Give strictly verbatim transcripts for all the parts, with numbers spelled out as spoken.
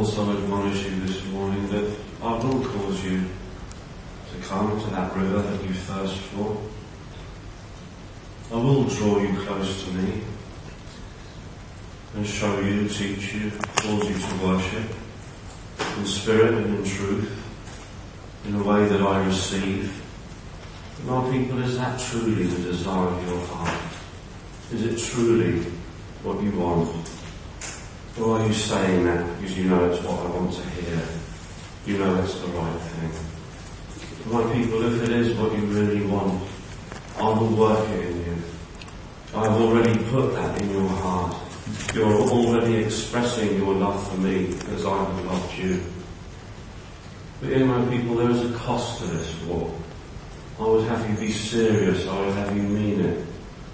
also admonish you this morning that I will cause you to come to that river that you thirst for. I will draw you close to me and show you, teach you, cause you to worship in spirit and in truth, in a way that I receive. My people, is that truly the desire of your heart? Is it truly what you want? Or are you saying that because you know it's what I want to hear? You know it's the right thing. My people, if it is what you really want, I will work it in you. I've already put that in your heart. You're already expressing your love for me as I have loved you. But in my people, there is a cost to this walk. I would have you be serious. I would have you mean it.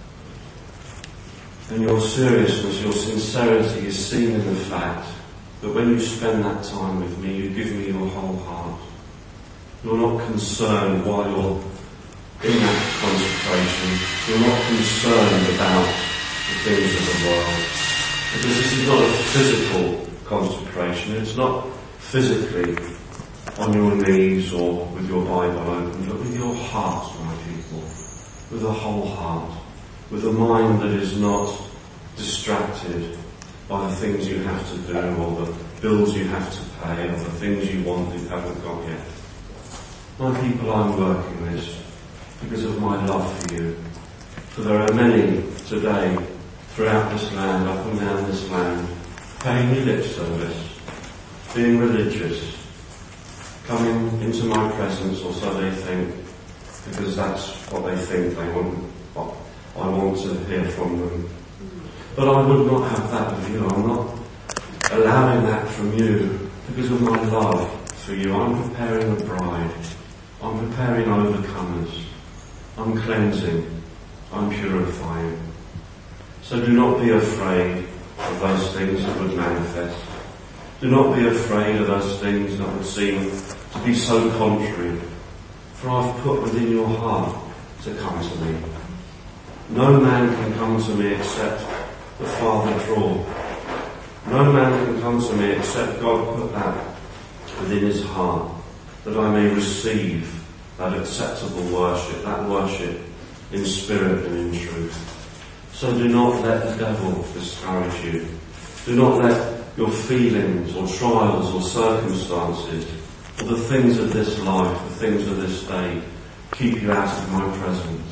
And your seriousness, your sincerity is seen in the fact that when you spend that time with me, you give me your whole heart. You're not concerned while you're in that consecration. You're not concerned about the things of the world. Because this is not a physical consecration. It's not physically on your knees or with your Bible open, but with your heart, my people. With a whole heart. With a mind that is not distracted by the things you have to do or the bills you have to pay or the things you want you haven't got yet. My people, I'm working this because of my love for you. For there are many today throughout this land, up and down this land, paying me lip service, being religious, coming into my presence, or so they think, because that's what they think they want. What I want to hear from them. But I would not have that of you. I'm not allowing that from you because of my love for you. I'm preparing a bride. I'm preparing overcomers. I'm cleansing. I'm purifying. So do not be afraid of those things that would manifest. Do not be afraid of those things that would seem to be so contrary. For I've put within your heart to come to me. No man can come to me except the Father draw. No man can come to me except God put that within his heart, that I may receive that acceptable worship, that worship in spirit and in truth. So do not let the devil discourage you. Do not let your feelings or trials or circumstances or the things of this life, the things of this day, keep you out of my presence.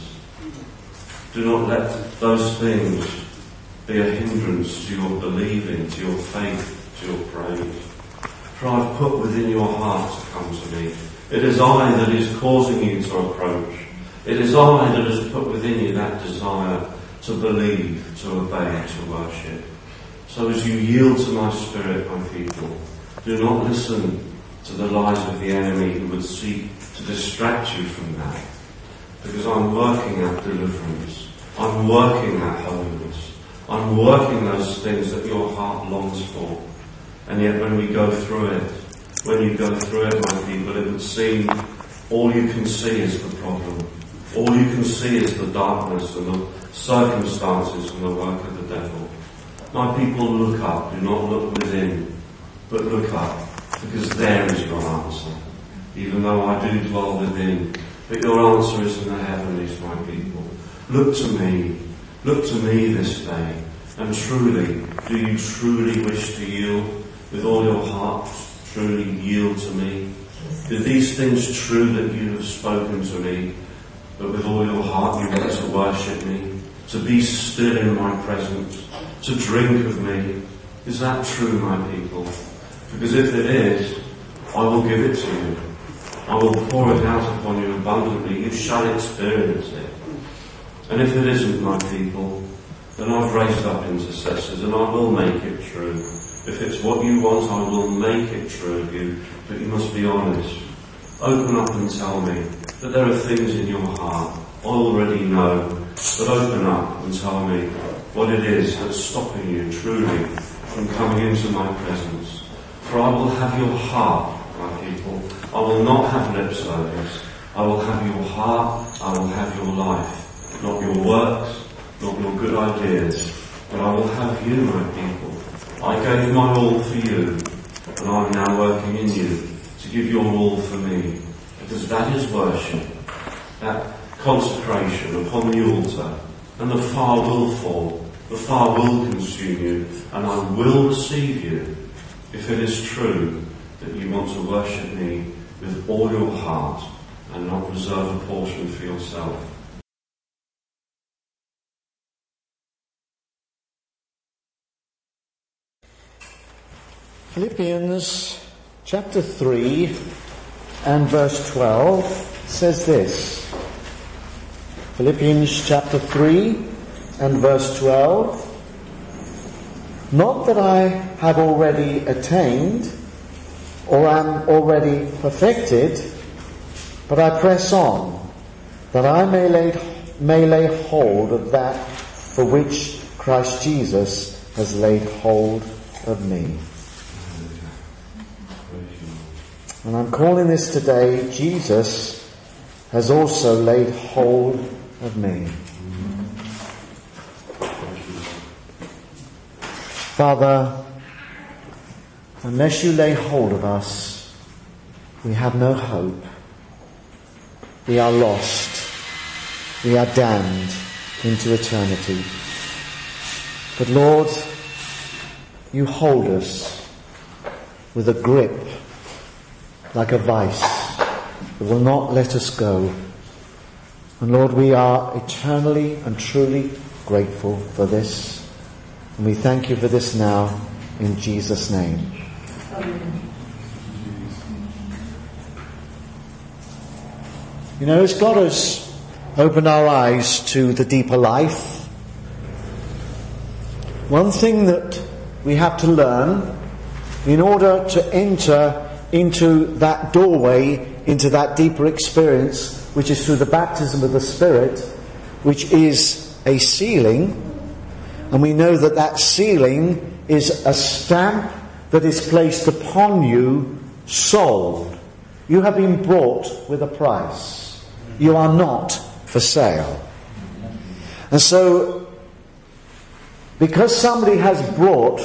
Do not let those things be a hindrance to your believing, to your faith, to your praise. For I've put within your heart to come to me. It is I that is causing you to approach. It is I that has put within you that desire to believe, to obey, to worship. So as you yield to my spirit, my people, do not listen to the lies of the enemy who would seek to distract you from that. Because I'm working at deliverance. I'm working at holiness. I'm working those things that your heart longs for. And yet when we go through it, when you go through it, my people, it would seem all you can see is the problem. All you can see is the darkness and the circumstances and the work of the devil. My people, look up. Do not look within, but look up. Because there is your answer. Even though I do dwell within, but your answer is in the heavenlies, my people. Look to me. Look to me this day. And truly, do you truly wish to yield with all your heart? Truly yield to me? Are these things true that you have spoken to me, but with all your heart you want to worship me? To be still in my presence? To drink of me? Is that true, my people? Because if it is, I will give it to you. I will pour it out upon you abundantly. You shall experience it. And if it isn't, my people, then I've raised up intercessors and I will make it true. If it's what you want, I will make it true of you. But you must be honest. Open up and tell me that there are things in your heart I already know. But open up and tell me what it is that's stopping you truly from coming into my presence. For I will have your heart, my people. I will not have lip service. I will have your heart. I will have your life. Not your works, not your good ideas, but I will have you, my people. I gave my all for you. and I'm now working in you to give your all for me. Because that is worship, that consecration upon the altar, and the fire will fall, the fire will consume you, and I will receive you if it is true that you want to worship me with all your heart and not reserve a portion for yourself. Philippians chapter three and verse twelve says this. Philippians chapter three and verse twelve. Not that I have already attained or am already perfected, but I press on, that I may lay, may lay hold of that for which Christ Jesus has laid hold of me. And I'm calling this today, Jesus has also laid hold of me. Father, unless you lay hold of us, we have no hope. We are lost. We are damned into eternity. But Lord, you hold us with a grip like a vice that will not let us go. And Lord, we are eternally and truly grateful for this. And we thank you for this now in Jesus' name. Amen. You know, as God has opened our eyes to the deeper life, one thing that we have to learn in order to enter into that doorway, into that deeper experience, which is through the baptism of the Spirit, which is a sealing. And we know that that sealing is a stamp that is placed upon you, sold. You have been bought with a price. You are not for sale. And so, because somebody has brought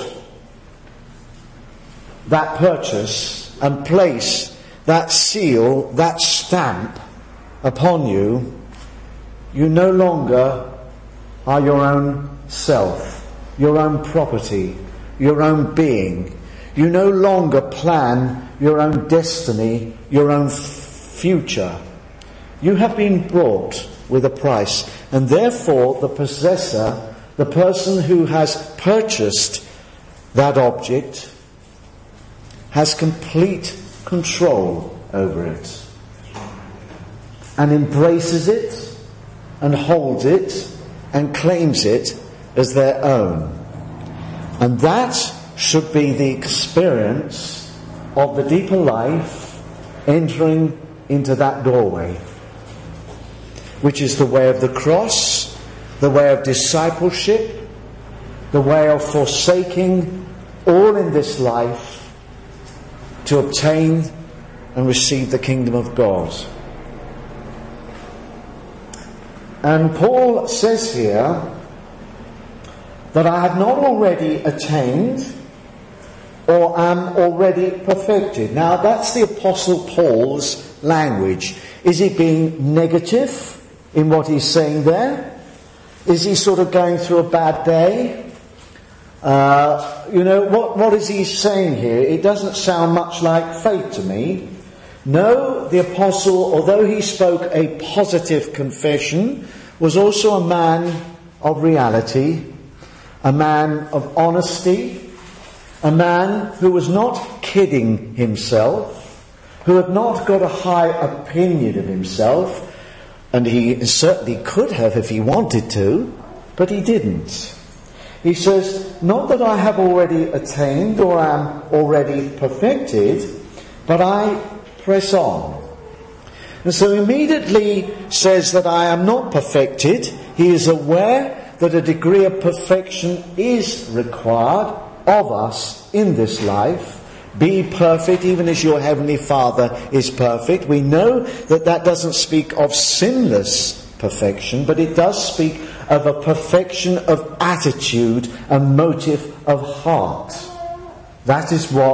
that purchase and place that seal, that stamp upon you, you no longer are your own self, your own property, your own being. You no longer plan your own destiny, your own f- future. You have been bought with a price, and therefore the possessor, the person who has purchased that object, has complete control over it and embraces it and holds it and claims it as their own. And that should be the experience of the deeper life entering into that doorway, which is the way of the cross, the way of discipleship, the way of forsaking all in this life to obtain and receive the kingdom of God. And Paul says here that I have not already attained or am already perfected. Now that's the Apostle Paul's language. Is he being negative in what he's saying there? Is he sort of going through a bad day? Uh, you know, what, what is he saying here? It doesn't sound much like faith to me. No, the apostle, although he spoke a positive confession, was also a man of reality, a man of honesty, a man who was not kidding himself, who had not got a high opinion of himself, and he certainly could have if he wanted to, but he didn't. He says, not that I have already attained or am already perfected, but I press on. And so immediately says that I am not perfected. He is aware that a degree of perfection is required of us in this life. Be perfect even as your heavenly Father is perfect. We know that that doesn't speak of sinless perfection, but it does speak of a perfection of attitude and motive of heart. That is what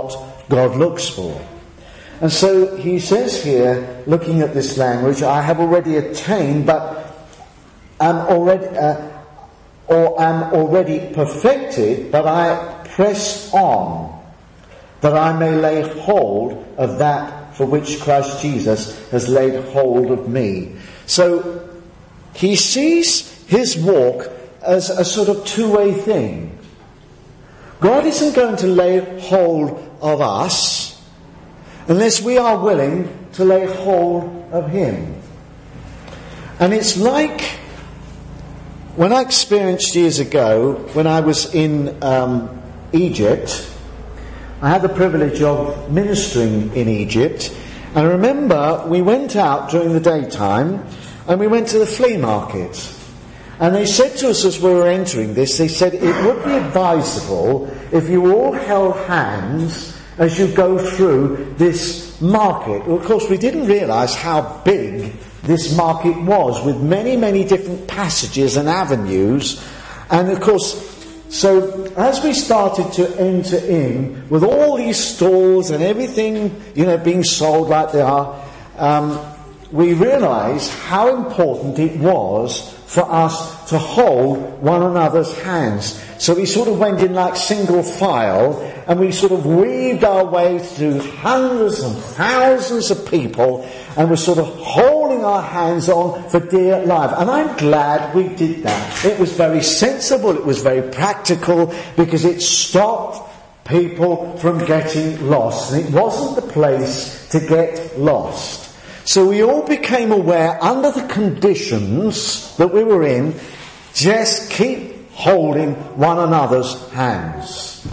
God looks for. And so he says here, looking at this language, I have already attained, but am already, uh, or am already perfected, but I press on, that I may lay hold of that for which Christ Jesus has laid hold of me. So he sees his walk as a sort of two-way thing. God isn't going to lay hold of us unless we are willing to lay hold of him. And it's like when I experienced years ago, when I was in um, Egypt, I had the privilege of ministering in Egypt. And I remember we went out during the daytime and we went to the flea market. And they said to us as we were entering this, they said it would be advisable if you all held hands as you go through this market. Well, of course, we didn't realise how big this market was, with many, many different passages and avenues. And of course, so as we started to enter in, with all these stalls and everything, you know, being sold like they are, um, we realised how important it was for us to hold one another's hands. So we sort of went in like single file, and we sort of weaved our way through hundreds and thousands of people, and we're sort of holding our hands on for dear life. And I'm glad we did that. It was very sensible, it was very practical, because it stopped people from getting lost. And it wasn't the place to get lost. So we all became aware, under the conditions that we were in, just keep holding one another's hands.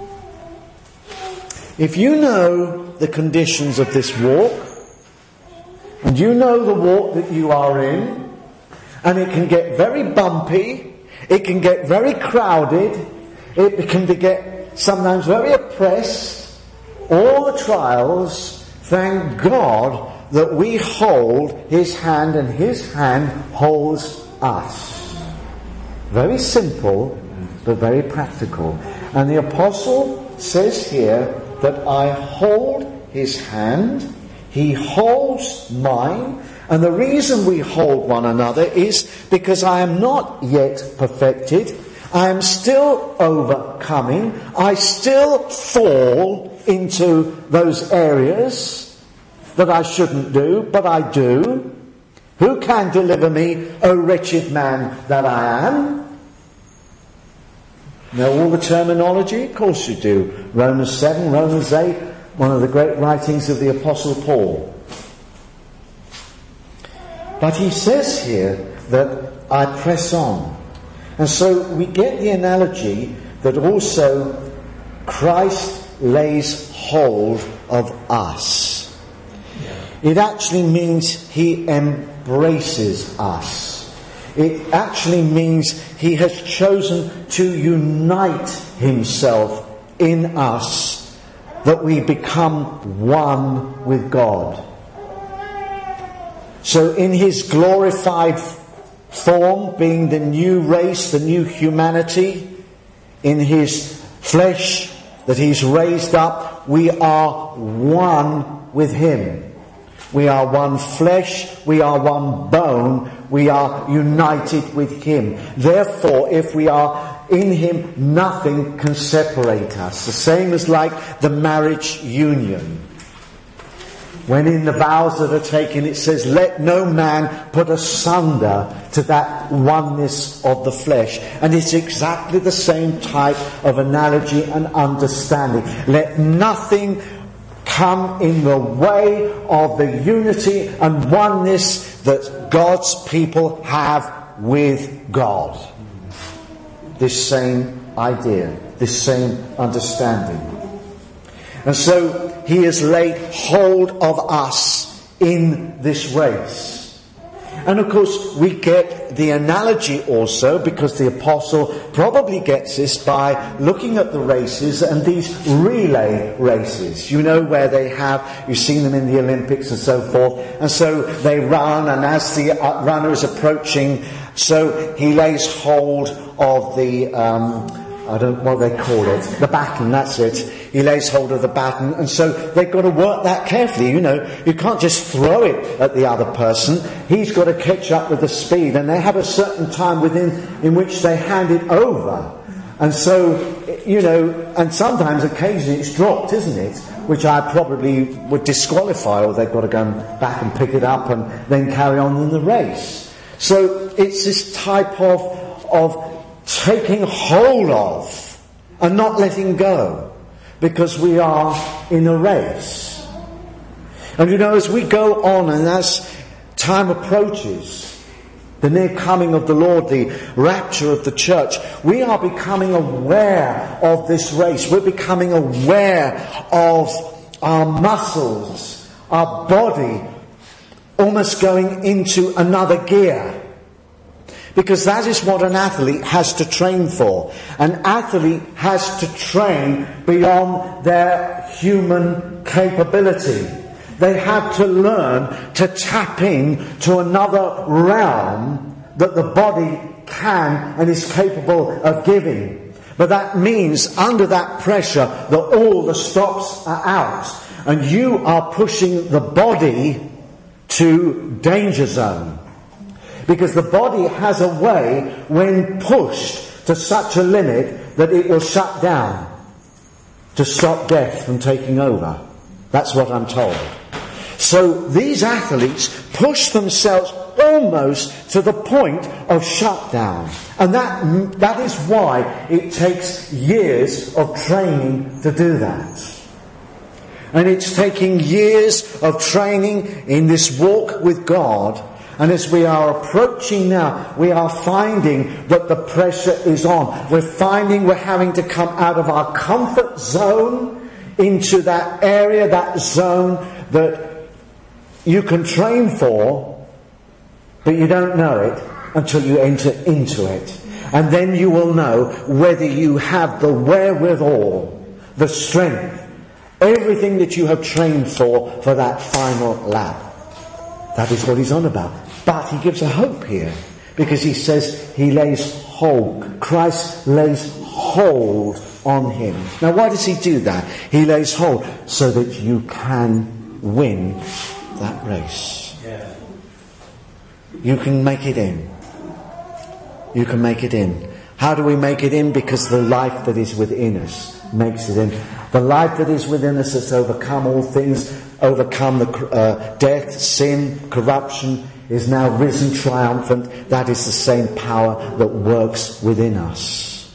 If you know the conditions of this walk, and you know the walk that you are in, and it can get very bumpy, it can get very crowded, it can get sometimes very oppressed, all the trials, thank God that we hold his hand and his hand holds us. Very simple, but very practical. And the apostle says here that I hold his hand, he holds mine, and the reason we hold one another is because I am not yet perfected, I am still overcoming, I still fall into those areas that I shouldn't do, but I do. Who can deliver me, O wretched man that I am? Know all the terminology? Of course you do. Romans seven, Romans eight, one of the great writings of the Apostle Paul. But he says here that I press on. And so we get the analogy that also Christ lays hold of us. It actually means he embraces us. It actually means he has chosen to unite himself in us, that we become one with God. So in his glorified form, being the new race, the new humanity, in his flesh that he's raised up, we are one with him. We are one flesh, we are one bone, we are united with him. Therefore, if we are in him, nothing can separate us. The same as like the marriage union. When in the vows that are taken it says, let no man put asunder to that oneness of the flesh. And it's exactly the same type of analogy and understanding. Let nothing come in the way of the unity and oneness that God's people have with God. This same idea, this same understanding. And so he has laid hold of us in this race. And of course we get the analogy also, because the apostle probably gets this by looking at the races and these relay races. You know, where they have, you've seen them in the Olympics and so forth. And so they run, and as the runner is approaching, so he lays hold of the um, I don't know what they call it, the baton, that's it. He lays hold of the baton, and so they've got to work that carefully, you know. You can't just throw it at the other person. He's got to catch up with the speed, and they have a certain time within in which they hand it over. And so, you know, and sometimes, occasionally, it's dropped, isn't it? Which I probably would disqualify, or they've got to go back and pick it up and then carry on in the race. So it's this type of of taking hold of and not letting go, because we are in a race. And you know, as we go on and as time approaches, the near coming of the Lord, the rapture of the church, we are becoming aware of this race. We're becoming aware of our muscles, our body almost going into another gear. Because that is what an athlete has to train for. An athlete has to train beyond their human capability. They have to learn to tap in to another realm that the body can and is capable of giving. But that means under that pressure that all the stops are out. And you are pushing the body to danger zone. Because the body has a way, when pushed to such a limit, that it will shut down to stop death from taking over. That's what I'm told. So these athletes push themselves almost to the point of shutdown. And that, that is why it takes years of training to do that. And it's taking years of training in this walk with God. And as we are approaching now, we are finding that the pressure is on. We're finding we're having to come out of our comfort zone into that area, that zone that you can train for, but you don't know it until you enter into it. And then you will know whether you have the wherewithal, the strength, everything that you have trained for, for that final lap. That is what he's on about. But he gives a hope here, because he says he lays hold. Christ lays hold on him. Now, why does he do that? He lays hold so that you can win that race. Yeah. You can make it in. You can make it in. How do we make it in? Because the life that is within us makes it in. The life that is within us has overcome all things, overcome the uh, death, sin, corruption, is now risen triumphant. That is the same power that works within us.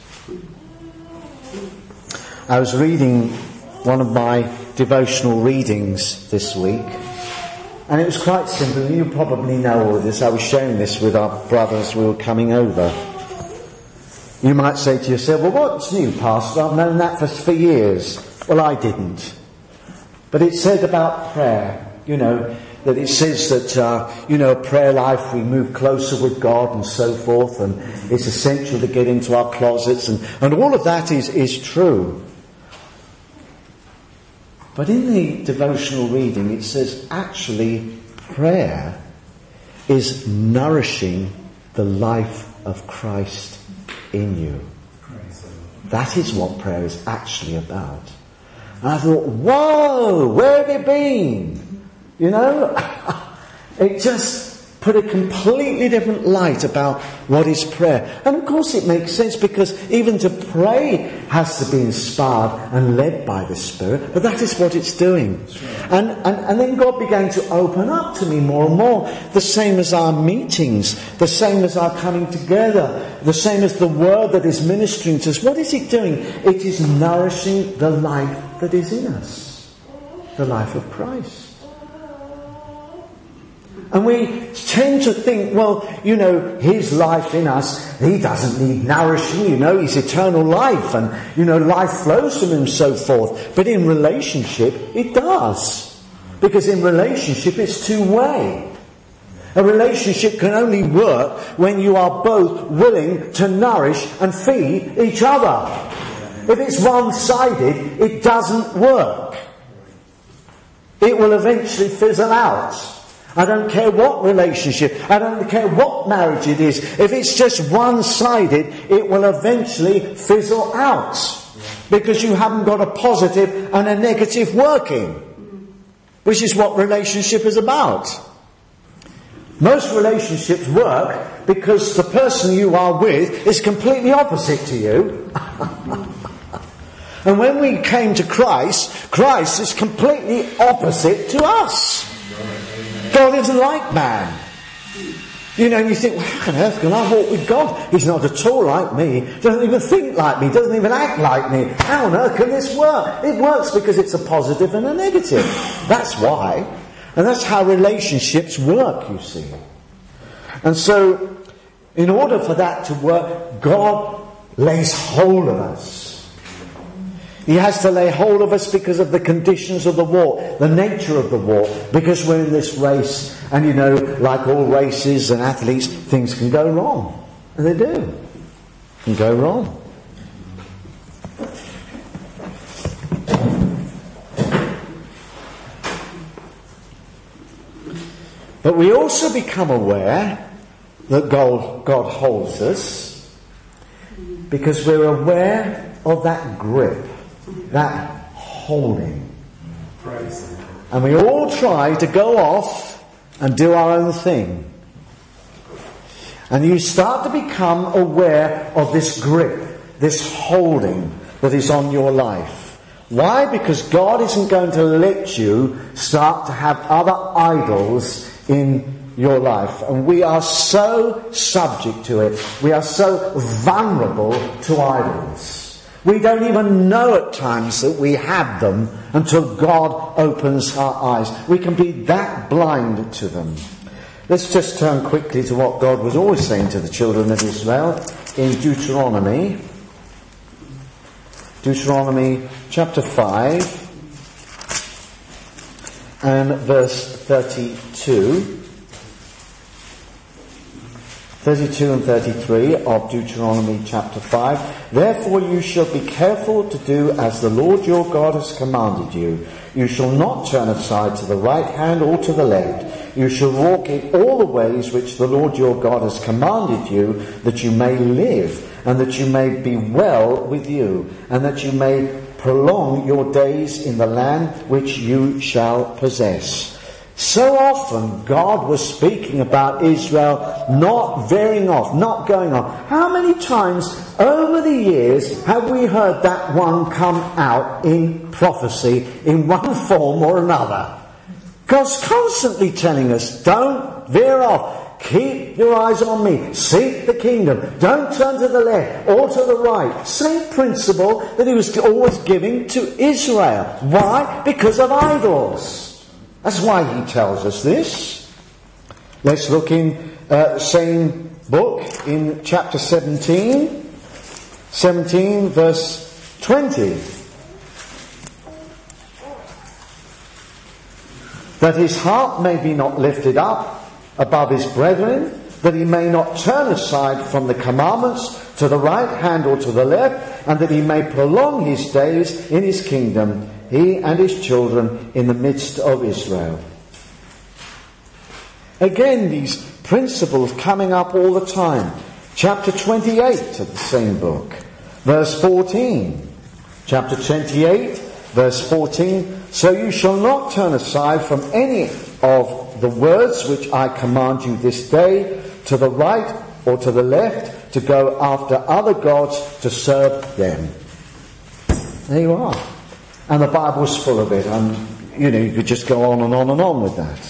I was reading one of my devotional readings this week, and it was quite simple. You probably know all this. I was sharing this with our brothers we were coming over. You might say to yourself, well, what's new, Pastor? I've known that for, for years. Well, I didn't. But it said about prayer, you know, that it says that, uh, you know, prayer life, we move closer with God and so forth, and it's essential to get into our closets, and, and all of that is, is true. But in the devotional reading, it says, actually, prayer is nourishing the life of Christ in you. That is what prayer is actually about. And I thought, whoa, where have you been? You know, it just put a completely different light about what is prayer. And of course it makes sense, because even to pray has to be inspired and led by the Spirit. But that is what it's doing. And, and, and then God began to open up to me more and more. The same as our meetings, the same as our coming together, the same as the word that is ministering to us. What is it doing? It is nourishing the life that is in us. The life of Christ. And we tend to think, well, you know, his life in us, he doesn't need nourishing, you know, he's eternal life, and, you know, life flows from him and so forth. But in relationship, it does. Because in relationship, it's two-way. A relationship can only work when you are both willing to nourish and feed each other. If it's one-sided, it doesn't work. It will eventually fizzle out. I don't care what relationship, I don't care what marriage it is. If it's just one-sided, it will eventually fizzle out. Because you haven't got a positive and a negative working. Which is what relationship is about. Most relationships work because the person you are with is completely opposite to you. And when we came to Christ, Christ is completely opposite to us. God isn't like man. You know, you think, well, how on earth can I walk with God? He's not at all like me. Doesn't even think like me. Doesn't even act like me. How on earth can this work? It works because it's a positive and a negative. That's why. And that's how relationships work, you see. And so, in order for that to work, God lays hold of us. He has to lay hold of us because of the conditions of the walk, the nature of the walk, because we're in this race, and you know, like all races and athletes, things can go wrong. And they do. Can go wrong. But we also become aware that God, God holds us because we're aware of that grip. That holding. And we all try to go off and do our own thing. And you start to become aware of this grip, this holding that is on your life. Why? Because God isn't going to let you start to have other idols in your life. And we are so subject to it. We are so vulnerable to idols. We don't even know at times that we have them until God opens our eyes. We can be that blind to them. Let's just turn quickly to what God was always saying to the children of Israel in Deuteronomy. Deuteronomy chapter five and verse thirty-two. thirty-two and thirty-three of Deuteronomy chapter five. Therefore you shall be careful to do as the Lord your God has commanded you. You shall not turn aside to the right hand or to the left. You shall walk in all the ways which the Lord your God has commanded you, that you may live, and that you may be well with you, and that you may prolong your days in the land which you shall possess. So often God was speaking about Israel not veering off, not going off. How many times over the years have we heard that one come out in prophecy in one form or another? God's constantly telling us, don't veer off. Keep your eyes on me. Seek the kingdom. Don't turn to the left or to the right. Same principle that he was always giving to Israel. Why? Because of idols. That's why he tells us this. Let's look in uh, the same book in chapter seventeen. seventeen verse twenty. That his heart may be not lifted up above his brethren, that he may not turn aside from the commandments to the right hand or to the left, and that he may prolong his days in his kingdom, he and his children in the midst of Israel. Again, these principles coming up all the time. Chapter twenty-eight of the same book, verse fourteen. Chapter twenty-eight, verse fourteen. So you shall not turn aside from any of the words which I command you this day, to the right or to the left, to go after other gods to serve them. There you are. And the Bible's full of it. And, you know, you could just go on and on and on with that.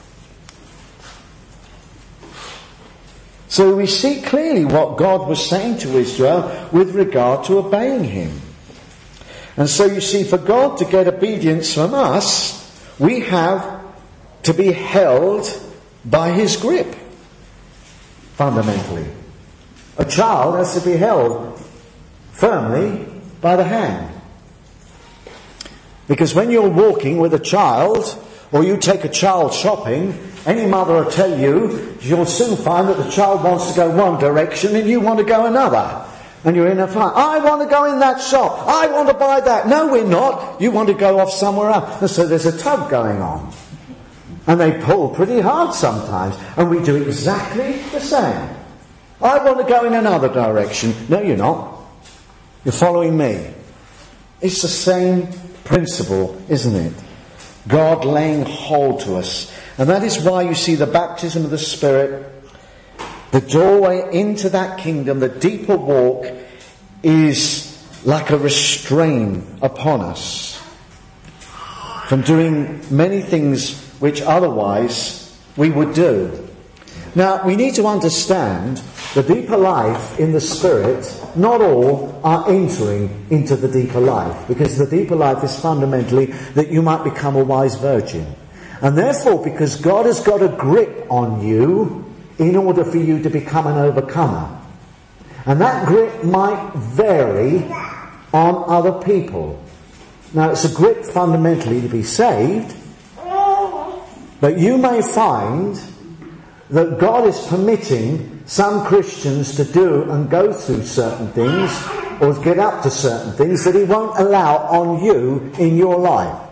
So we see clearly what God was saying to Israel with regard to obeying him. And so you see, for God to get obedience from us, we have to be held by his grip. Fundamentally. A child has to be held firmly by the hand. Because when you're walking with a child, or you take a child shopping, any mother will tell you, you'll soon find that the child wants to go one direction and you want to go another. And you're in a fight. I want to go in that shop. I want to buy that. No, we're not. You want to go off somewhere else. And so there's a tug going on. And they pull pretty hard sometimes. And we do exactly the same. I want to go in another direction. No, you're not. You're following me. It's the same principle, isn't it? God laying hold to us. And that is why you see the baptism of the Spirit, the doorway into that kingdom, the deeper walk, is like a restraint upon us from doing many things which otherwise we would do. Now, we need to understand the deeper life in the Spirit, not all are entering into the deeper life, because the deeper life is fundamentally that you might become a wise virgin. And therefore, because God has got a grip on you in order for you to become an overcomer. And that grip might vary on other people. Now, it's a grip fundamentally to be saved, but you may find that God is permitting some Christians to do and go through certain things or get up to certain things that he won't allow on you in your life.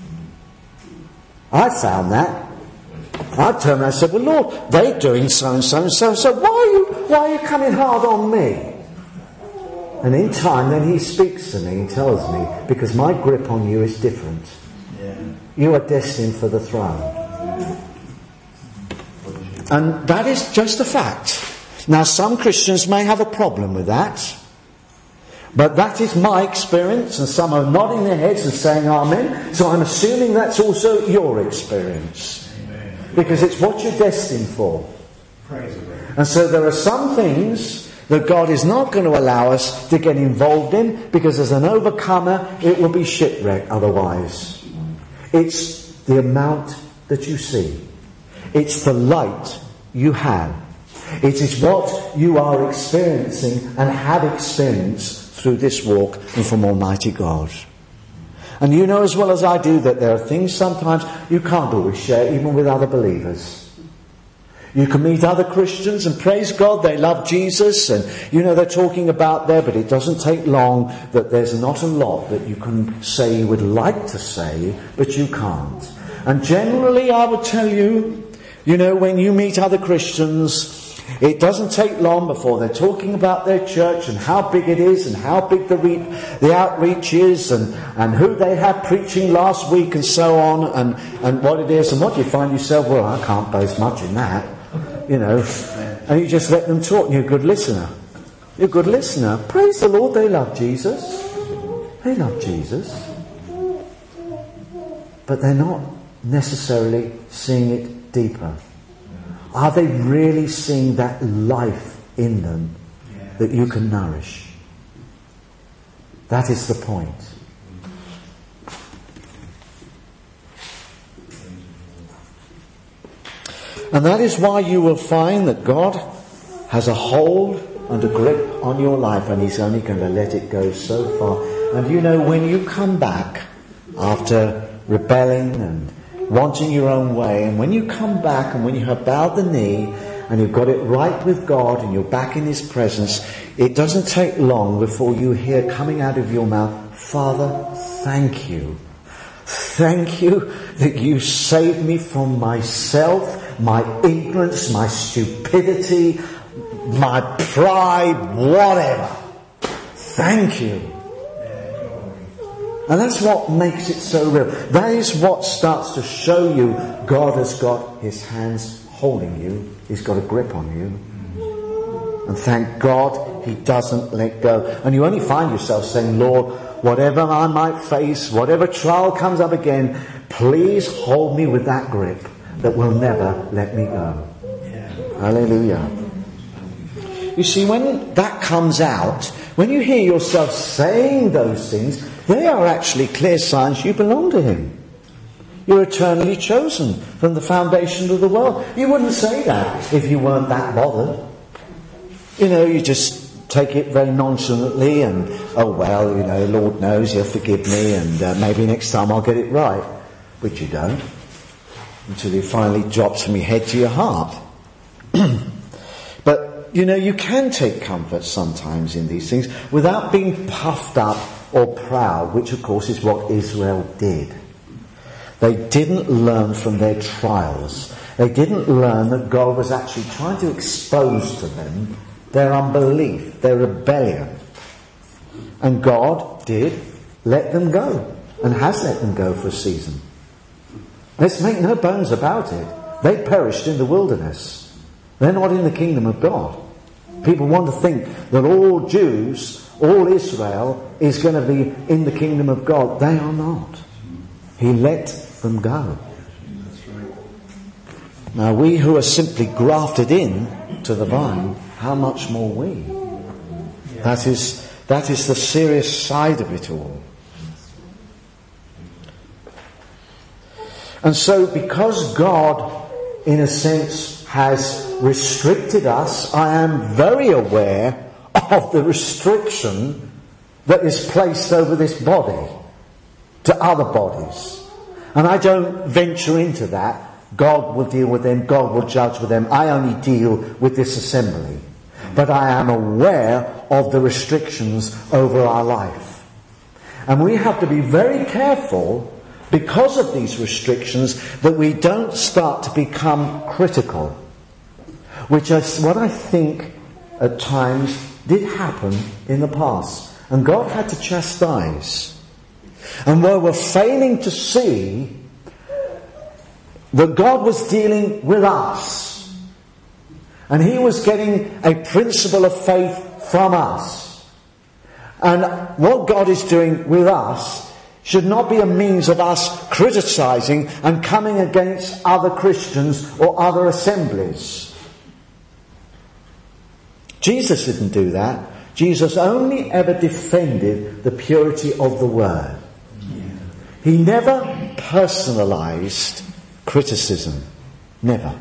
I found that. I turned around and said, well, Lord, they're doing so and so and so, so why are you, why are you coming hard on me? And in time then he speaks to me and tells me, because my grip on you is different. Yeah. You are destined for the throne. And that is just a fact. Now, some Christians may have a problem with that, but that is my experience, and some are nodding their heads and saying amen, so I'm assuming that's also your experience. Amen. Because it's what you're destined for. Praise and so there are some things that God is not going to allow us to get involved in, because as an overcomer it will be shipwreck otherwise. It's the amount that you see. It's the light you have. It is what you are experiencing and have experienced through this walk and from Almighty God. And you know as well as I do that there are things sometimes you can't always share even with other believers. You can meet other Christians and praise God, they love Jesus and you know they're talking about there, but it doesn't take long that there's not a lot that you can say you would like to say, but you can't. And generally I would tell you, you know, when you meet other Christians, it doesn't take long before they're talking about their church and how big it is and how big the, re- the outreach is and, and who they had preaching last week and so on and, and what it is. And what you find yourself, well, I can't boast much in that, you know. And you just let them talk and you're a good listener. You're a good listener. Praise the Lord, they love Jesus. They love Jesus. But they're not necessarily seeing it deeper. Are they really seeing that life in them that you can nourish? That is the point. And that is why you will find that God has a hold and a grip on your life, and he's only going to let it go so far. And you know, when you come back after rebelling and wanting your own way, and when you come back and when you have bowed the knee and you've got it right with God and you're back in his presence, it doesn't take long before you hear coming out of your mouth, Father, thank you. Thank you that you saved me from myself, my ignorance, my stupidity, my pride, whatever. Thank you. And that's what makes it so real. That is what starts to show you God has got his hands holding you. He's got a grip on you. And thank God he doesn't let go. And you only find yourself saying, Lord, whatever I might face, whatever trial comes up again, please hold me with that grip that will never let me go. Yeah. Hallelujah. You see, when that comes out, when you hear yourself saying those things, they are actually clear signs you belong to him. You're eternally chosen from the foundation of the world. You wouldn't say that if you weren't that bothered. You know, you just take it very nonchalantly and, oh well, you know, Lord knows he'll forgive me and uh, maybe next time I'll get it right. Which you don't. Until it finally drops from your head to your heart. But, you know, you can take comfort sometimes in these things without being puffed up or proud, which of course is what Israel did. They didn't learn from their trials. They didn't learn that God was actually trying to expose to them their unbelief, their rebellion. And God did let them go, and has let them go for a season. Let's make no bones about it. They perished in the wilderness. They're not in the kingdom of God. People want to think that all Jews, all Israel, is going to be in the kingdom of God. They are not. He let them go. Now we who are simply grafted in to the vine, how much more we? That is, that is the serious side of it all. And so because God, in a sense, has restricted us, I am very aware of the restriction that is placed over this body to other bodies. And I don't venture into that. God will deal with them, God will judge with them. I only deal with this assembly. But I am aware of the restrictions over our life. And we have to be very careful, because of these restrictions, that we don't start to become critical. Which is what I think at times did happen in the past. And God had to chastise. And where we're failing to see that God was dealing with us. And He was getting a principle of faith from us. And what God is doing with us should not be a means of us criticising and coming against other Christians or other assemblies. Jesus didn't do that. Jesus only ever defended the purity of the Word. He never personalised criticism. Never.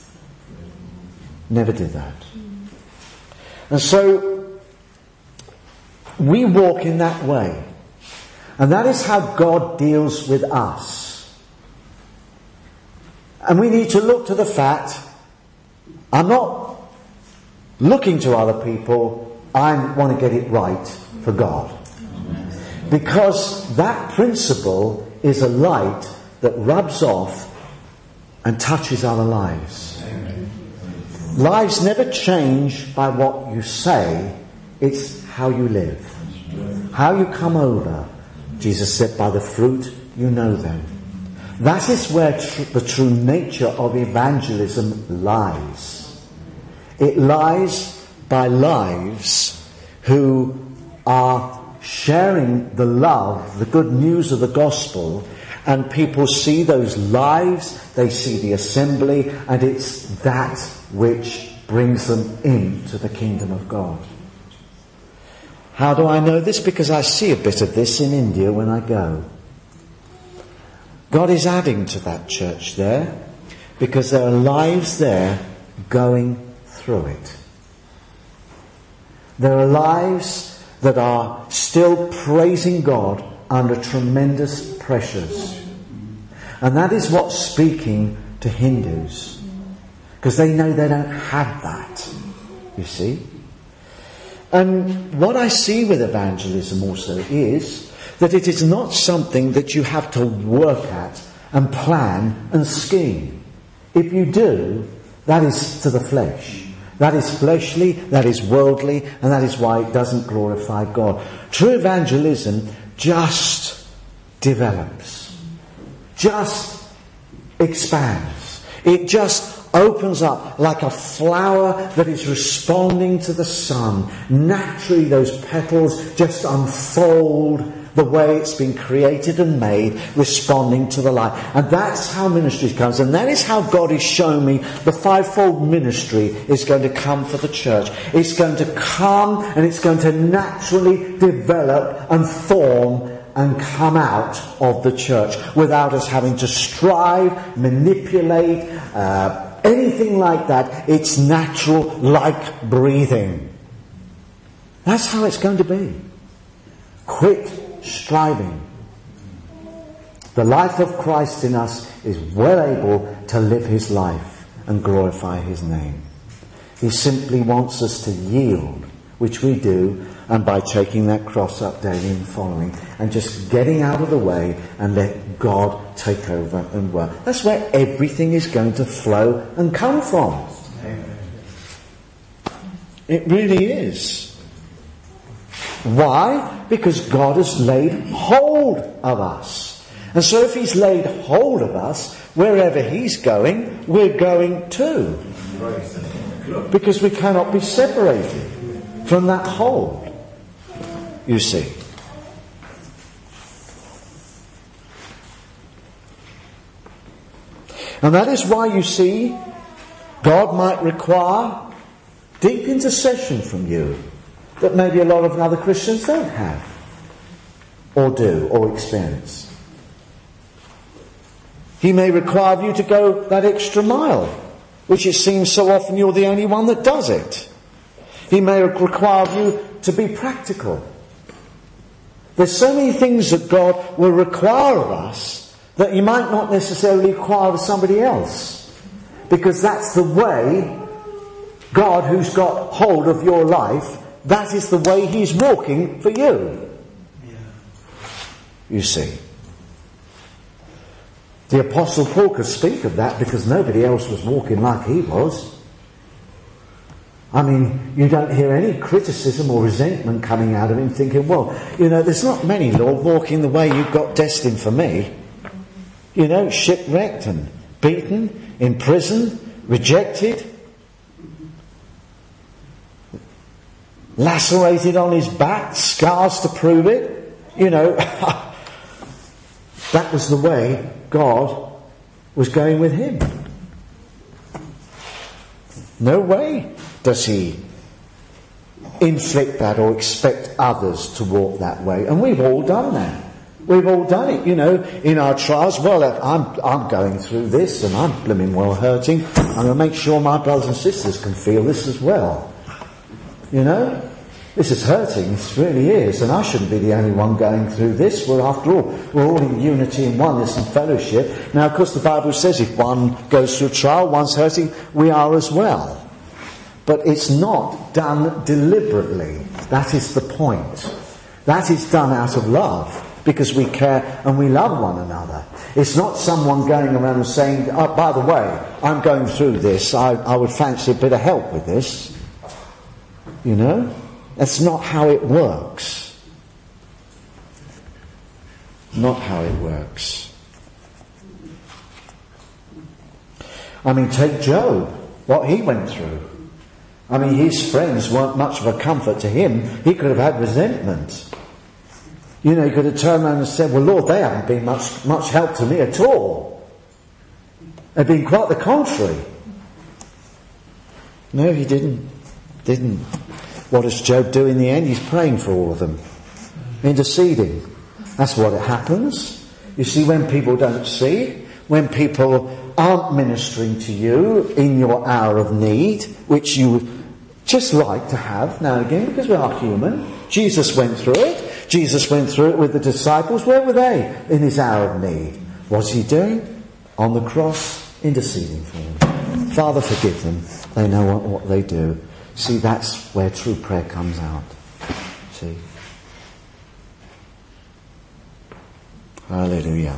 Never did that. And so we walk in that way. And that is how God deals with us. And we need to look to the fact, I'm not looking to other people, I want to get it right for God. Because that principle is a light that rubs off and touches other lives. Lives never change by what you say, it's how you live. How you come over. Jesus said, by the fruit you know them. That is where tr- the true nature of evangelism lies. It lies by lives who are sharing the love, the good news of the gospel, and people see those lives, they see the assembly, and it's that which brings them into the kingdom of God. How do I know this? Because I see a bit of this in India when I go. God is adding to that church there, because there are lives there going through it. There are lives that are still praising God under tremendous pressures. And that is what's speaking to Hindus. Because they know they don't have that. You see? And what I see with evangelism also is that it is not something that you have to work at and plan and scheme. If you do, that is to the flesh. That is fleshly, that is worldly, and that is why it doesn't glorify God. True evangelism just develops. Just expands. It just opens up like a flower that is responding to the sun. Naturally, those petals just unfold the way it's been created and made, responding to the light. And that's how ministry comes. And that is how God is showing me the fivefold ministry is going to come for the church. It's going to come and it's going to naturally develop and form and come out of the church without us having to strive, manipulate, uh, anything like that. It's natural, like breathing. That's how it's going to be. Quit striving. The life of Christ in us is well able to live His life and glorify His name. He simply wants us to yield, which we do, and by taking that cross up daily and following and just getting out of the way and let God take over and work. That's where everything is going to flow and come from. Amen. It really is. Why? Because God has laid hold of us. And so if he's laid hold of us, wherever he's going, we're going too. Because we cannot be separated from that hold, you see. And that is why, you see, God might require deep intercession from you that maybe a lot of other Christians don't have, or do, or experience. He may require you to go that extra mile, which it seems so often you're the only one that does it. He may require you to be practical. There's so many things that God will require of us that you might not necessarily require of somebody else. Because that's the way God, who's got hold of your life, that is the way he's walking for you. Yeah. You see. The Apostle Paul could speak of that because nobody else was walking like he was. I mean, you don't hear any criticism or resentment coming out of him thinking, well, you know, there's not many, Lord, walking the way you've got destined for me. You know, shipwrecked and beaten, imprisoned, rejected, lacerated on his back, scars to prove it. You know, that was the way God was going with him. No way does he inflict that or expect others to walk that way. And we've all done that. We've all done it, you know, in our trials. Well, I'm I'm going through this and I'm blooming well hurting. I'm going to make sure my brothers and sisters can feel this as well. You know? This is hurting, it really is, and I shouldn't be the only one going through this. We're, after all, we're all in unity and oneness and fellowship. Now, of course, the Bible says if one goes through a trial, one's hurting, we are as well. But it's not done deliberately. That is the point. That is done out of love, because we care and we love one another. It's not someone going around and saying, oh, by the way, I'm going through this, I, I would fancy a bit of help with this. You know? That's not how it works. Not how it works. I mean, take Job, what he went through. I mean, his friends weren't much of a comfort to him. He could have had resentment. You know, he could have turned around and said, well, Lord, they haven't been much, much help to me at all. They've been quite the contrary. No, he didn't. Didn't. What does Job do in the end? He's praying for all of them. Interceding. That's what it happens. You see, when people don't see, when people aren't ministering to you in your hour of need, which you would just like to have now and again, because we are human. Jesus went through it. Jesus went through it with the disciples. Where were they in his hour of need? What's he doing? On the cross, interceding for them. Father, forgive them. They know what, what they do. See, that's where true prayer comes out. See? Hallelujah.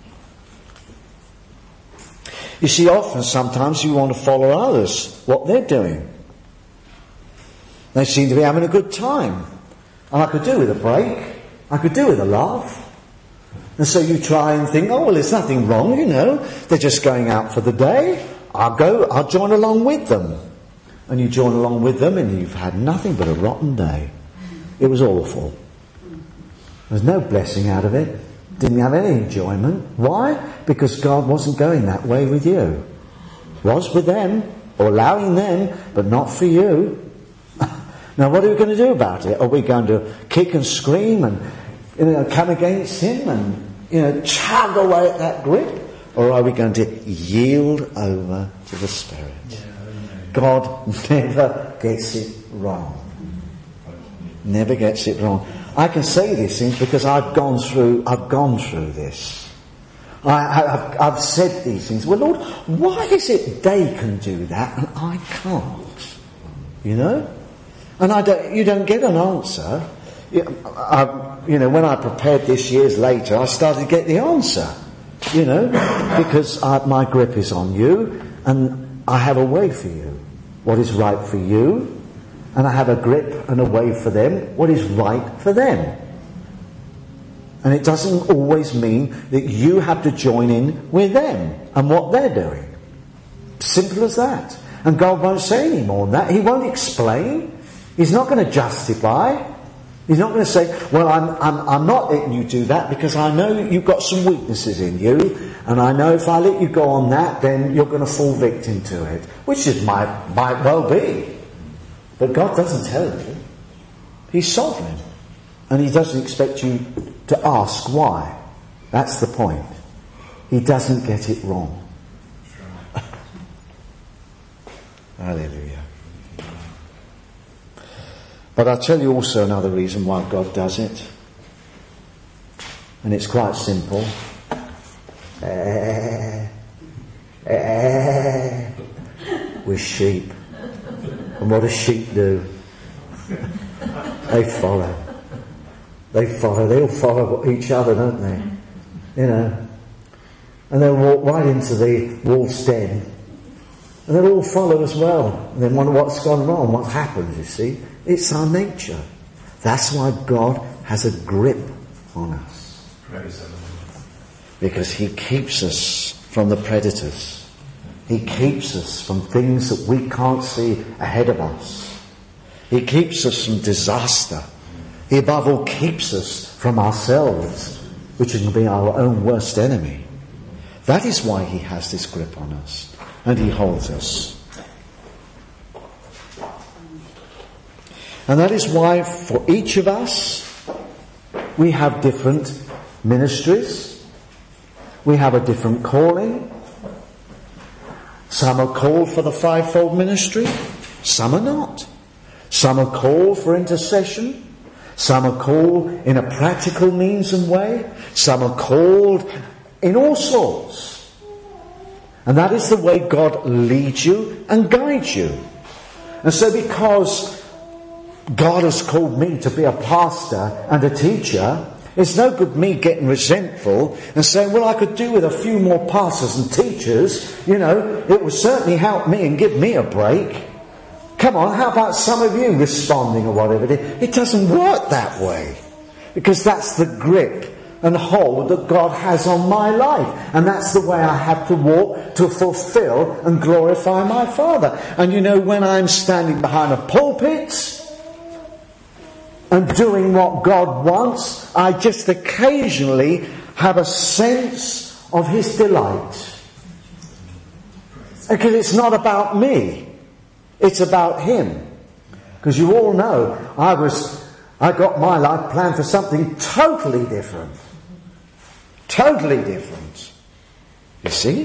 You see, often, sometimes you want to follow others, what they're doing. They seem to be having a good time. And I could do with a break. I could do with a laugh. And so you try and think, oh, well, there's nothing wrong, you know. They're just going out for the day. I'll go, I'll join along with them. And you join along with them and you've had nothing but a rotten day. It was awful. There's no blessing out of it. Didn't have any enjoyment. Why? Because God wasn't going that way with you. Was with them, or allowing them, but not for you. Now what are we going to do about it? Are we going to kick and scream and, you know, come against him and, you know, tug away at that grip? Or are we going to yield over to the Spirit? Yeah. God never gets it wrong. Never gets it wrong. I can say these things because I've gone through. I've gone through this. I, I've, I've said these things. Well, Lord, why is it they can do that and I can't? You know, And I don't, you don't get an answer. I, you know, when I prepared this years later, I started to get the answer. You know, because I, my grip is on you, and I have a way for you. What is right for you, and I have a grip and a way for them. What is right for them. And it doesn't always mean that you have to join in with them and what they're doing. Simple as that. And God won't say any more than that. He won't explain. He's not going to justify. He's not going to say, well, I'm, I'm, I'm not letting you do that because I know you've got some weaknesses in you, and I know if I let you go on that, then you're going to fall victim to it. Which is might, might well be. But God doesn't tell you. He's sovereign. And He doesn't expect you to ask why. That's the point. He doesn't get it wrong. Hallelujah. But I'll tell you also another reason why God does it. And it's quite simple. Eh, eh, we're sheep. And what do sheep do? They follow. They follow. They all follow each other, don't they? You know. And they'll walk right into the wolf's den. And they'll all follow as well. And then wonder what's gone wrong, what happened, you see. It's our nature. That's why God has a grip on us. Praise the Lord. Because He keeps us from the predators. He keeps us from things that we can't see ahead of us. He keeps us from disaster. He above all keeps us from ourselves, which can be our own worst enemy. That is why He has this grip on us. And He holds us. And that is why for each of us, we have different ministries. We have a different calling. Some are called for the fivefold ministry. Some are not. Some are called for intercession. Some are called in a practical means and way. Some are called in all sorts. And that is the way God leads you and guides you. And so because God has called me to be a pastor and a teacher, it's no good me getting resentful and saying, well, I could do with a few more pastors and teachers. You know, it would certainly help me and give me a break. Come on, how about some of you responding or whatever it is? It doesn't work that way. Because that's the grip and hold that God has on my life. And that's the way I have to walk to fulfill and glorify my Father. And you know, when I'm standing behind a pulpit and doing what God wants, I just occasionally have a sense of His delight. Because it's not about me. It's about Him. Because you all know, I was, I got my life planned for something totally different. Totally different. You see?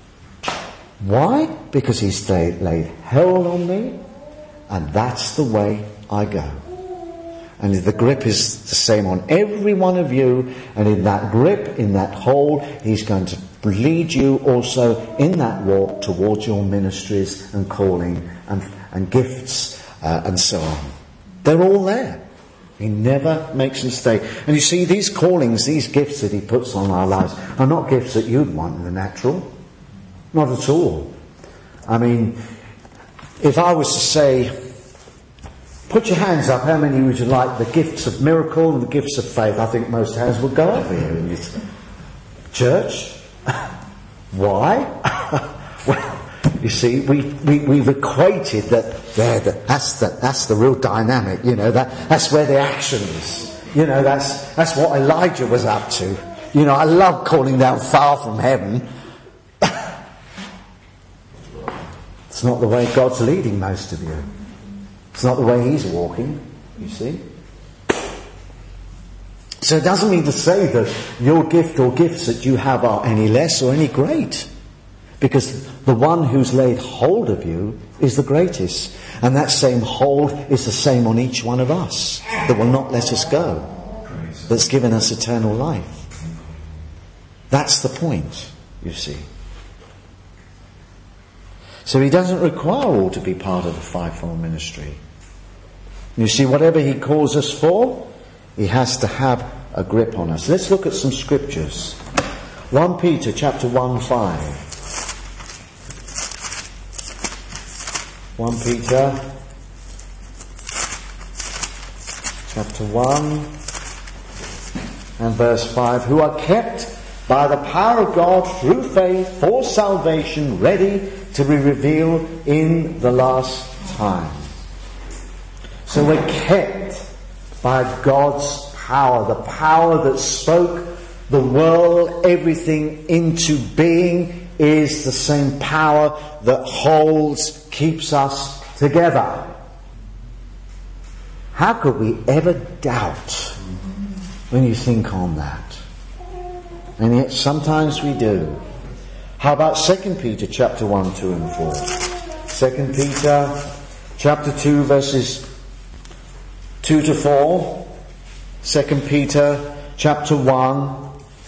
Why? Because He's laid, laid hold on me, and that's the way I go. And the grip is the same on every one of you, and in that grip, in that hold, He's going to lead you also in that walk towards your ministries and calling and, and gifts uh, and so on. They're all there. He never makes a mistake. And you see, these callings, these gifts that He puts on our lives are not gifts that you'd want in the natural. Not at all. I mean, if I was to say, put your hands up, how many would you like the gifts of miracle and the gifts of faith? I think most hands would go up here in this church. Why? Well, you see, we, we, we've equated that there, that that's, the, that's the real dynamic, you know, that, that's where the action is. You know, that's, that's what Elijah was up to. You know, I love calling down fire from heaven. It's not the way God's leading most of you. It's not the way He's walking, you see. So it doesn't mean to say that your gift or gifts that you have are any less or any great. Because the one who's laid hold of you is the greatest. And that same hold is the same on each one of us, that will not let us go, that's given us eternal life. That's the point, you see. So He doesn't require all to be part of the fivefold ministry. You see, whatever he calls us for, he has to have a grip on us. Let's look at some scriptures. First Peter chapter one five. First Peter chapter one and verse five. Who are kept by the power of God through faith for salvation, ready to be revealed in the last time. So we're kept by God's power, the power that spoke the world, everything into being, is the same power that holds, keeps us together. How could we ever doubt when you think on that? And yet sometimes we do. How about Second Peter chapter one, two and four? Second Peter chapter two verses two to four. Second Peter chapter one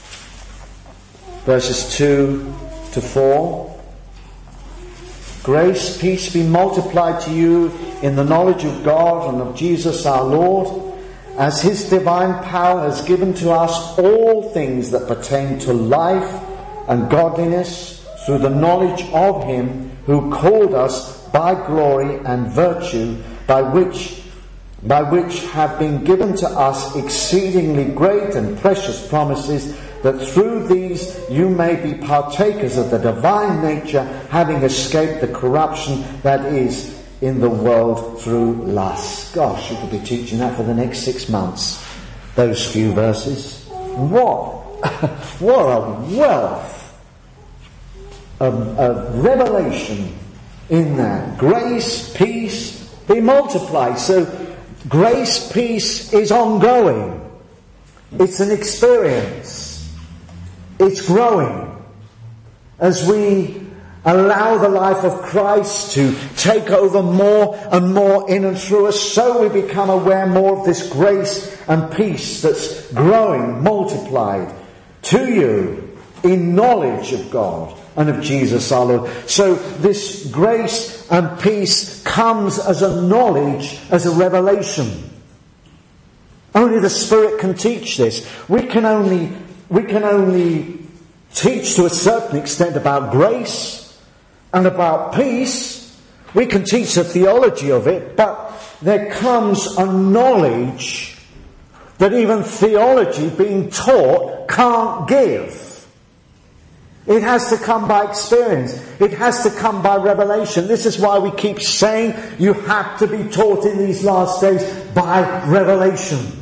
verses two to four. Grace, peace be multiplied to you in the knowledge of God and of Jesus our Lord, as his divine power has given to us all things that pertain to life and godliness through the knowledge of him who called us by glory and virtue, by which by which have been given to us exceedingly great and precious promises, that through these you may be partakers of the divine nature, having escaped the corruption that is in the world through lust. Gosh, you could be teaching that for the next six months. Those few verses. What? What a wealth of, of revelation in that. Grace, peace, be multiplied. So grace, peace is ongoing. It's an experience. It's growing as we allow the life of Christ to take over more and more in and through us, so we become aware more of this grace and peace that's growing, multiplied to you in knowledge of God and of Jesus our Lord. So this grace and peace comes as a knowledge, as a revelation. Only the Spirit can teach this. We can only, we can only teach to a certain extent about grace and about peace. We can teach the theology of it, but there comes a knowledge that even theology being taught can't give. It has to come by experience. It has to come by revelation. This is why we keep saying you have to be taught in these last days by revelation.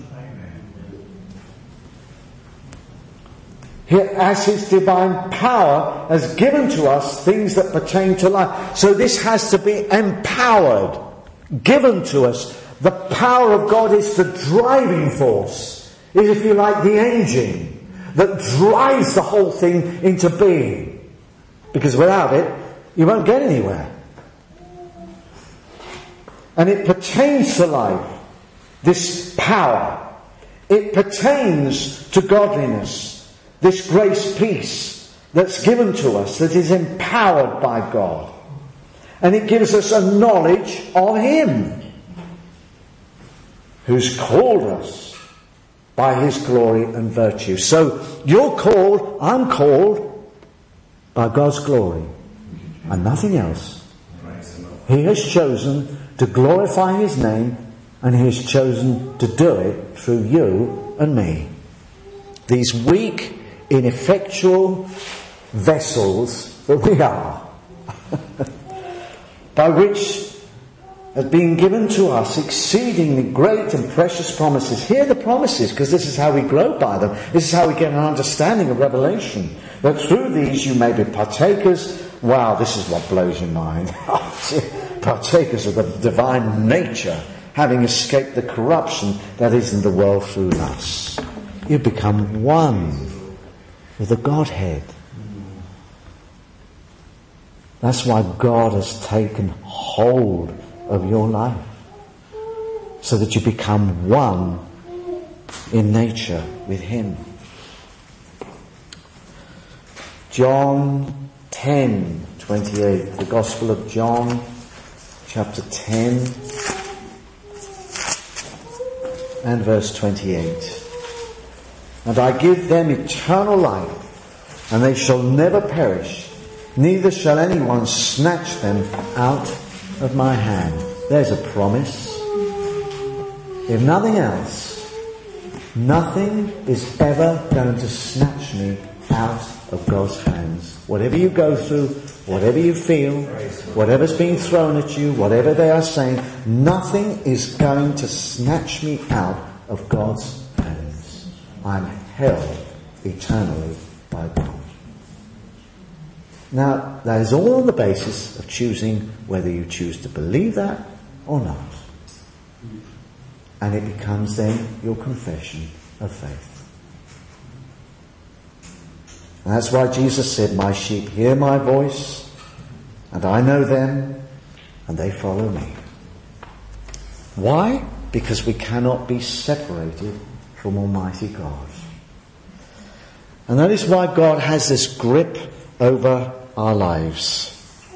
He, as his divine power has given to us things that pertain to life. So this has to be empowered, given to us. The power of God is the driving force, is, if you like, the engine that drives the whole thing into being. Because without it, you won't get anywhere. And it pertains to life, this power. It pertains to godliness. This grace, peace that's given to us, that is empowered by God. And it gives us a knowledge of him who's called us by his glory and virtue. So you're called, I'm called by God's glory and nothing else. He has chosen to glorify his name, and he has chosen to do it through you and me. These weak, ineffectual vessels that we are, by which have been given to us exceedingly great and precious promises. Hear the promises, because this is how we grow by them. This is how we get an understanding of revelation. That through these you may be partakers. Wow, this is what blows your mind. Partakers of the divine nature, having escaped the corruption that is in the world through lust. You become one with the Godhead. That's why God has taken hold of your life, so that you become one in nature with him. John ten twenty-eight, the Gospel of John, chapter ten. and verse twenty-eight. And I give them eternal life, and they shall never perish, neither shall anyone snatch them out of my hand. There's a promise. If nothing else, nothing is ever going to snatch me out of God's hands. Whatever you go through, whatever you feel, whatever's being thrown at you, whatever they are saying, nothing is going to snatch me out of God's hands. I'm held eternally by God. Now, that is all on the basis of choosing whether you choose to believe that or not. And it becomes then your confession of faith. And that's why Jesus said, my sheep hear my voice, and I know them, and they follow me. Why? Because we cannot be separated from Almighty God. And that is why God has this grip over our lives.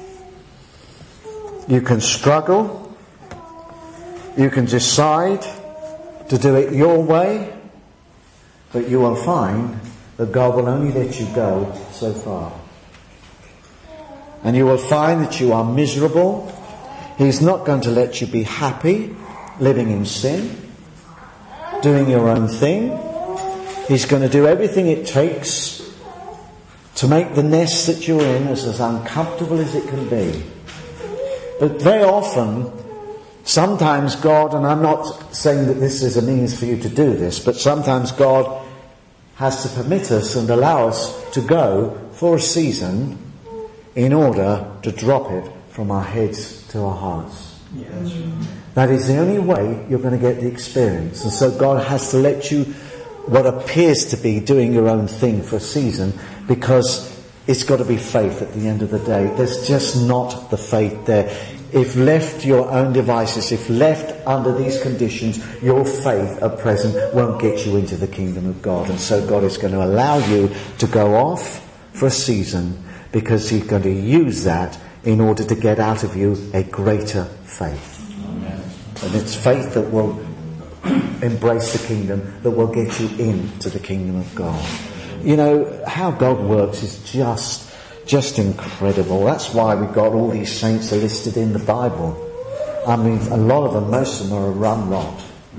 You can struggle. You can decide to do it your way, but you will find that God will only let you go so far. And you will find that you are miserable. He's not going to let you be happy living in sin, doing your own thing. He's going to do everything it takes to make the nest that you're in as, as uncomfortable as it can be. But very often, sometimes God, and I'm not saying that this is a means for you to do this, but sometimes God has to permit us and allow us to go for a season in order to drop it from our heads to our hearts. Yeah, that's right. That is the only way you're going to get the experience. And so God has to let you what appears to be doing your own thing for a season, because it's got to be faith at the end of the day. There's just not the faith there. If left to your own devices, if left under these conditions, your faith at present won't get you into the kingdom of God. And so God is going to allow you to go off for a season, because He's going to use that in order to get out of you a greater faith. Amen. And it's faith that will embrace the kingdom, that will get you into the kingdom of God. You know, how God works is just just incredible. That's why we've got all these saints are listed in the Bible. I mean, a lot of them, most of them are a rum lot.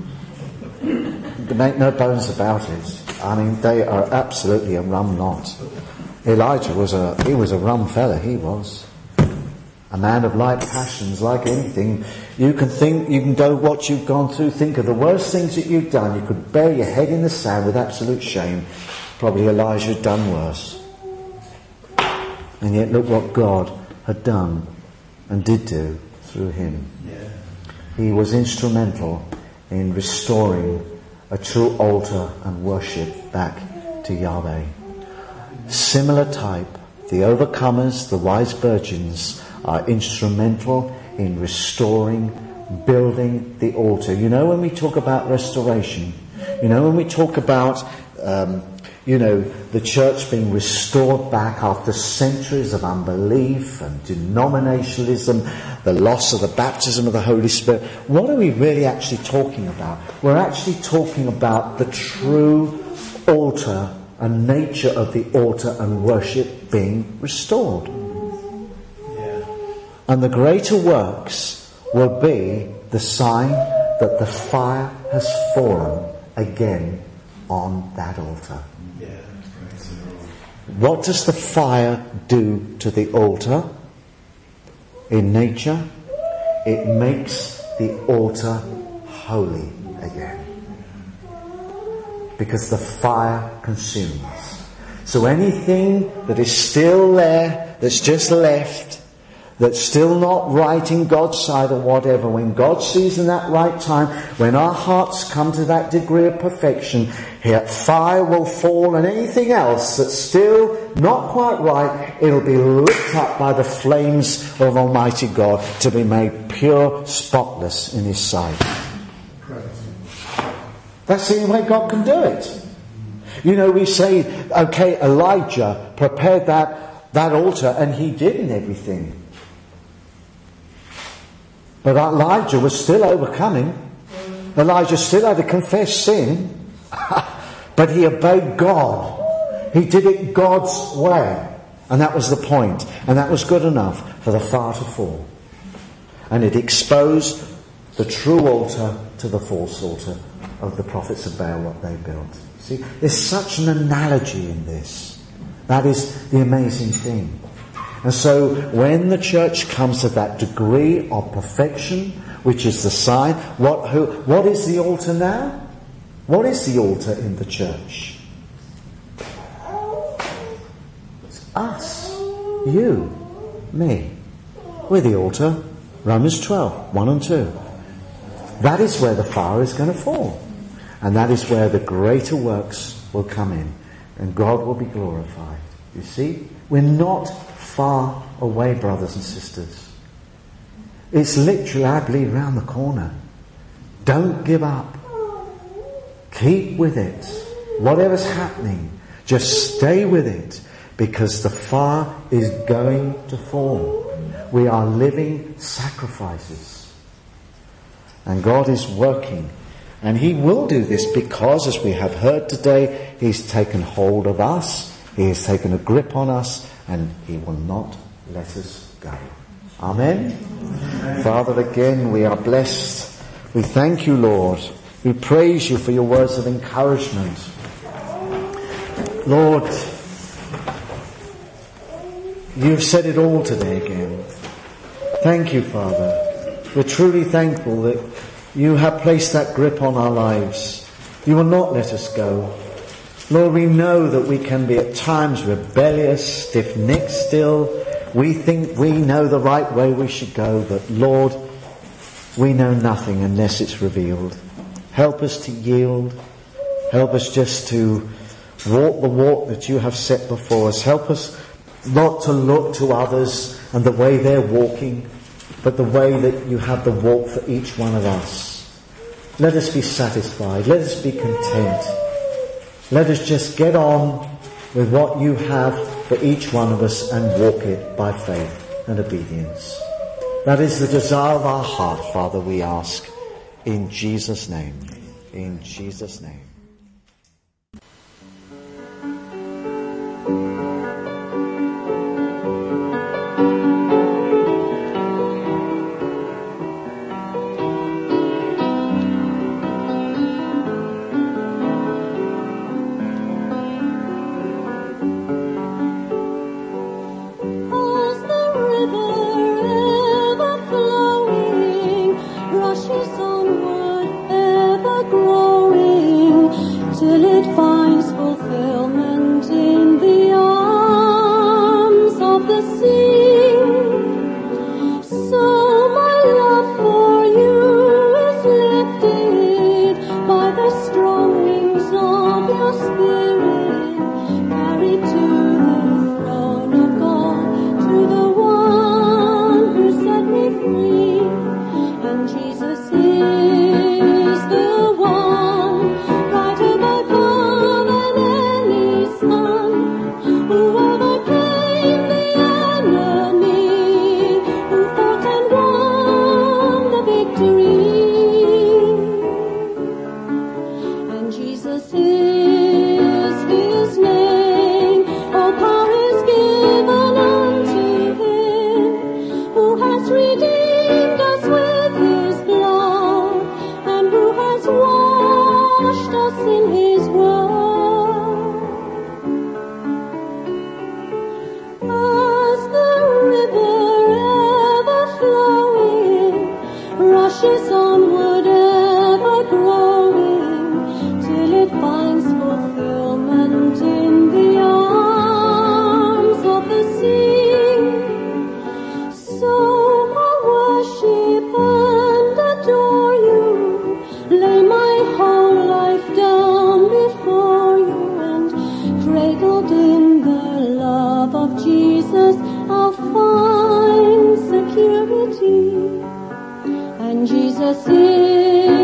Make no bones about it. I mean, they are absolutely a rum lot. Elijah was a, he was a rum fella, he was. A man of light passions, like anything. You can think, you can go what you've gone through, think of the worst things that you've done. You could bury your head in the sand with absolute shame. Probably Elijah had done worse. And yet look what God had done and did do through him. Yeah. He was instrumental in restoring a true altar and worship back to Yahweh. Similar type, the overcomers, the wise virgins, are instrumental in restoring, building the altar. You know, when we talk about restoration, you know, when we talk about um, you know, the church being restored back after centuries of unbelief and denominationalism, the loss of the baptism of the Holy Spirit. What are we really actually talking about? We're actually talking about the true altar and nature of the altar and worship being restored. Yeah. And the greater works will be the sign that the fire has fallen again on that altar. What does the fire do to the altar? In nature, it makes the altar holy again. Because the fire consumes. So anything that is still there, that's just left, that's still not right in God's side or whatever, when God sees in that right time, when our hearts come to that degree of perfection, here fire will fall, and anything else that's still not quite right, it'll be lit up by the flames of Almighty God to be made pure, spotless in His sight. That's the only way God can do it. You know, we say, okay, Elijah prepared that, that altar, and he did in everything. But Elijah was still overcoming. Elijah still had to confess sin, but he obeyed God. He did it God's way. And that was the point. And that was good enough for the fire to fall. And it exposed the true altar to the false altar of the prophets of Baal, what they built. See, there's such an analogy in this. That is the amazing thing. And so when the church comes to that degree of perfection, which is the sign, what, who, what is the altar now? What is the altar in the church? Us, you, me. We're the altar. Romans twelve, one and two. That is where the fire is going to fall. And that is where the greater works will come in. And God will be glorified. You see? We're not far away, brothers and sisters. It's literally, I believe, round the corner. Don't give up. Keep with it. Whatever's happening, just stay with it. Because the fire is going to fall. We are living sacrifices. And God is working. And He will do this because, as we have heard today, He's taken hold of us. He has taken a grip on us. And He will not let us go. Amen? Amen. Father, again, we are blessed. We thank you, Lord. We praise you for your words of encouragement. Lord, you've said it all today again. Thank you, Father. We're truly thankful that you have placed that grip on our lives. You will not let us go. Lord, we know that we can be at times rebellious, stiff-necked still. We think we know the right way we should go, but Lord, we know nothing unless it's revealed. Help us to yield. Help us just to walk the walk that you have set before us. Help us not to look to others and the way they're walking, but the way that you have the walk for each one of us. Let us be satisfied. Let us be content. Let us just get on with what you have for each one of us and walk it by faith and obedience. That is the desire of our heart, Father, we ask. In Jesus' name. In Jesus' name. Jesus is